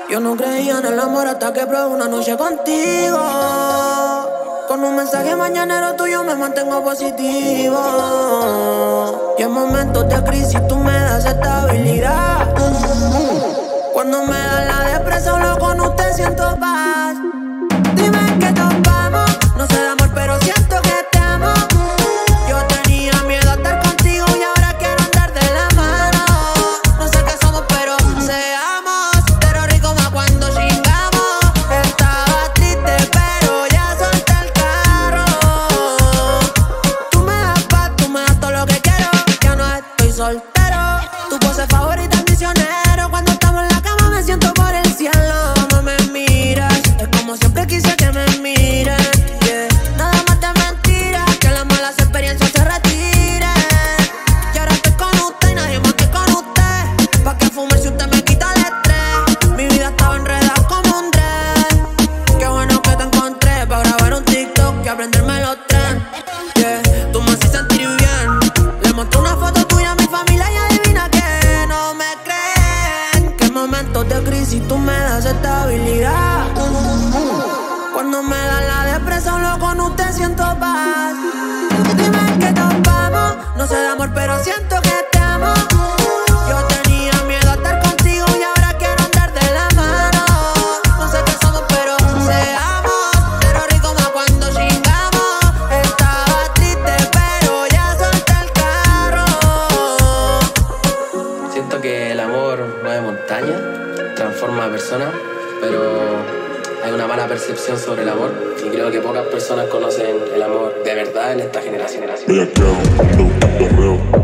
Yo no creía en el amor hasta que probé una noche contigo. Con un mensaje mañanero tuyo me mantengo positivo. Y en momentos de crisis tú me das estabilidad. Cuando me da la depresión, solo con usted siento paz. Dime que nos vamos, no sé de amor pero siento que te amo. Yo tenía miedo a estar contigo y ahora quiero andar de la mano. No sé qué somos pero seamos, pero rico más cuando chingamos. Estaba triste pero ya solté el carro. Tú me das paz, tú me das todo lo que quiero. Ya no estoy soltero. Tu pose favorita es misionero. Cuando estamos en la cama me siento por el cielo. No me miras, es como siempre quise que me miren. Yeah. Nada más de mentira, que las malas experiencias se retiren. Y ahora estoy con usted y nadie más que con usted. Pa' que fume si usted me quita el estrés. Mi vida estaba enredada como un tren. Qué bueno que te encontré pa' grabar un TikTok y aprenderme los tren. Yeah. Tú me haces sentir bien. Le mostré una foto tuya a mi familia y adivina que no me creen. Que en momentos de crisis tú me das estabilidad. Cuando me da la depresión, solo con usted siento paz. Dime que nos vamos, no sé de amor pero siento que te amo. Yo tenía miedo a estar contigo y ahora quiero andar de la mano. No sé qué somos pero seamos, pero rico más cuando chingamos. Estaba triste pero ya solté el carro. Siento que el amor mueve montaña, transforma a personas, pero hay una mala percepción sobre el amor y creo que pocas personas conocen el amor de verdad en esta generación. Bellaqueo, me gusta el perreo.